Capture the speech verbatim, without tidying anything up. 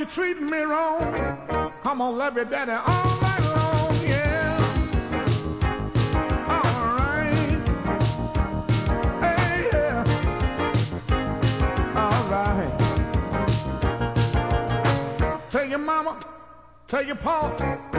you're treating me wrong, I'm gonna love you, daddy, all night long, yeah. All right. Hey, yeah. All right. Tell your mama, tell your pa,